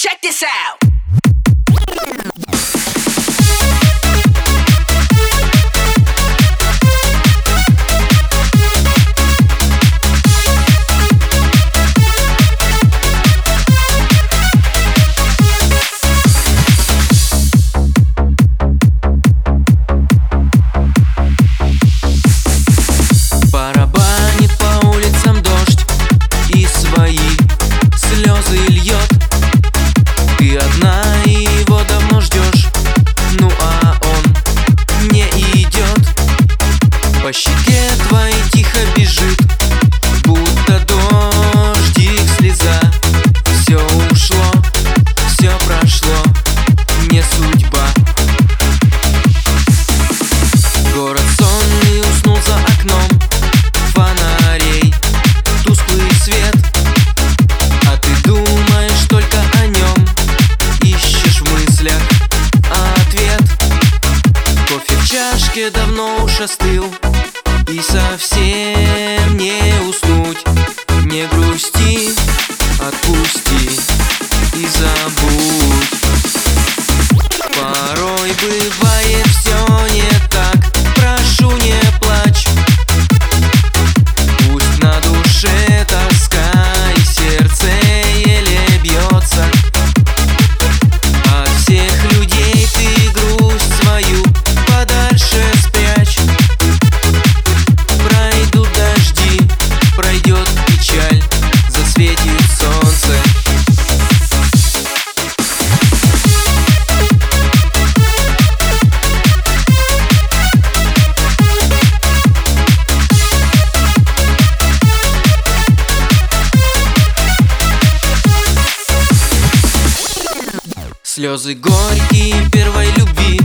check this out. Барабанит по улицам дождь и свои слезы льет. Ты одна и его давно ждешь, ну а он не идет. По щеке твоей тихо бежит, будто дождик слеза. Все ушло, все прошло, не судьба. Город сонный уснул за окном, фонарей тусклый свет, а ты думаешь только о нем, ищешь в мыслях ответ. Кофе в чашке давно уж остыл, и совсем не уснуть. Не грусти, отпусти и забудь. Порой бывает все не так, прошу, не плачь. Пусть на душе тоска и сердце еле бьется. От всех людей ты грусть свою подальше спрячь. Пройдут дожди, пройдет печаль, засветит солнце. Слезы горькие первой любви